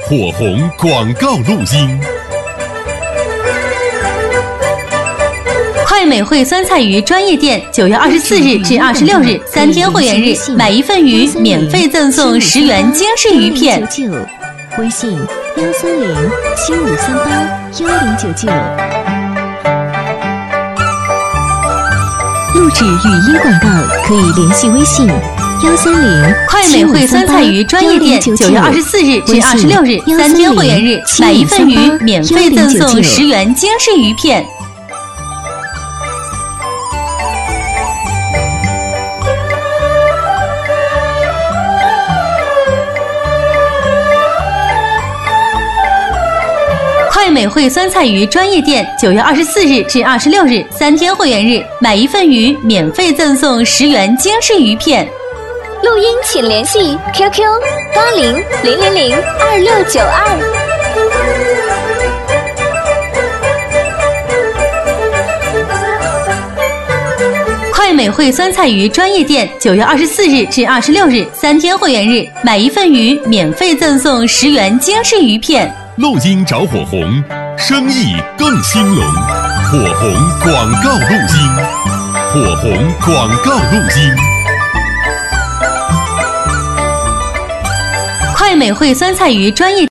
火红广告录音。 快美汇酸菜鱼专业店9月24日至26日3天会员日，买一份鱼免费赠送10元京式鱼片。 微信13075381099。录制语音广告可以联系微信130。 快美汇酸菜鱼专业店9月24日至26日3天会员日，买一份鱼免费赠送10元京式鱼片。快美汇酸菜鱼专业店9月24日至26日3天会员日，买一份鱼免费赠送10元京式鱼片。 录音请联系 QQ8000022692。 快美汇酸菜鱼专业店9月24日至26日3天会员日，买一份鱼免费赠送10元京式鱼片。 录音找火红，生意更兴隆。火红广告录音，火红广告录音。 快美汇酸菜鱼专业